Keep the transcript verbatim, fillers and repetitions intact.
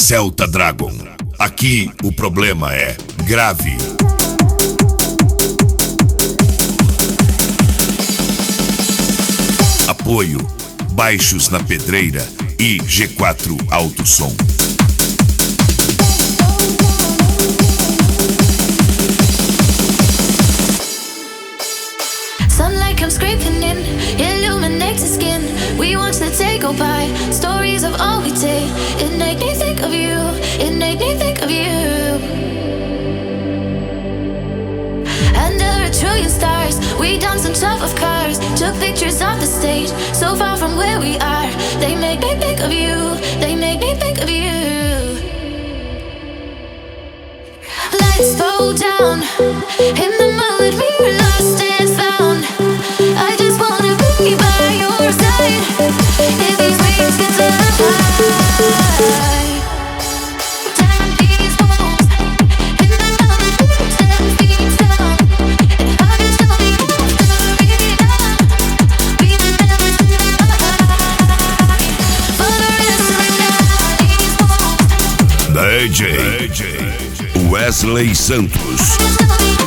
Celta Dragon. Aqui o problema é grave. Apoio Baixos na Pedreira e G quatro Alto Som. Sunlight comes scraping in, illuminates the skin. We watch the day go by, stories of all we take. It made me think of you, it made me think of you. Under a trillion stars, we danced on top of cars, took pictures of the stage, so far from where we are. They make me think of you, they make me think of you. Lights fall down, in the mud we're lost and found. I just wanna be by your side, if these wings get so high. Down these walls, in the mud, ten feet down. And I just tell me I'm sorry now, we will never survive. For the rest of the night, these walls. D J Wesley Santos.